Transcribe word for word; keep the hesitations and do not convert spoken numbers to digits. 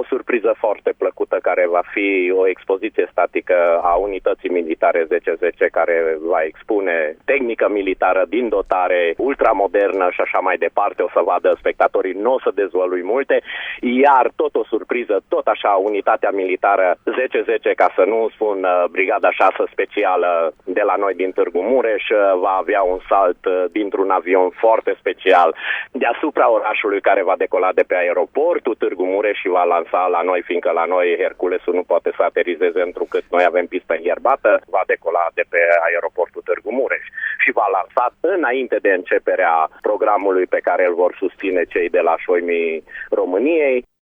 o surpriză foarte plăcută care va fi o expoziție statică a unității militare zece zece care va expune tehnică militară din dotare ultramodernă și așa mai departe. O să vadă spectatorii, nu o să dezvălui multe, iar tot o surpriză, tot așa, unitatea militară zece zece, ca să nu spun brigada șase specială de la noi din Târgu Mureș, va avea un salt dintr-un avion foarte special deasupra orașului, care va decola de pe aeroportul Târgu Mureș și va lansa la noi, fiindcă la noi Herculesul nu poate să aterizeze întrucât noi avem pistă ierbată, va decola de pe aeroportul Târgu Mureș și va lansa înainte de începerea programului pe care îl vor susține cei de la Șoimii României.